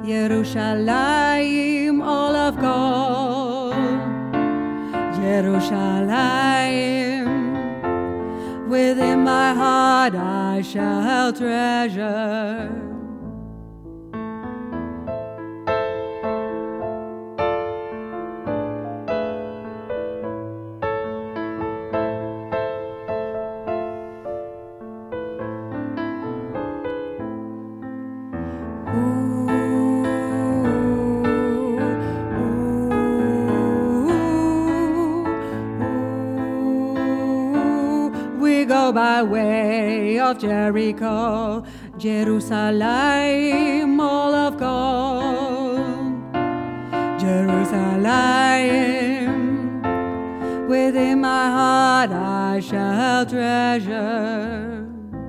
Yerushalayim, all of gold. Yerushalayim, within my heart I shall treasure. We go by way of Jericho, Jerusalem, all of gold. Jerusalem, within my heart I shall treasure.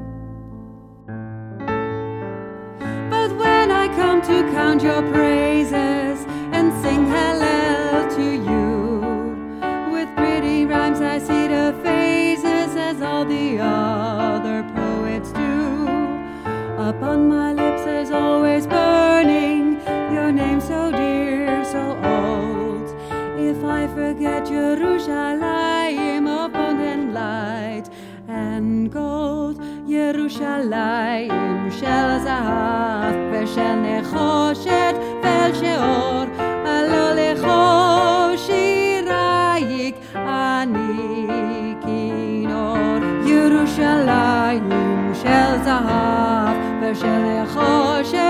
But when I come to count your praises and sing Hallel to you, with pretty rhymes I see the phases as all the other poets do. Upon my lips there's always burning your name so dear, so old. If I forget Yerushalayim, abundant light and gold, Yerushalayim shel zahav v'shel nechoshet vel sheor, alo lecho shirayik ani kinor. Yerushalayim shel zahav v'shel nechoshet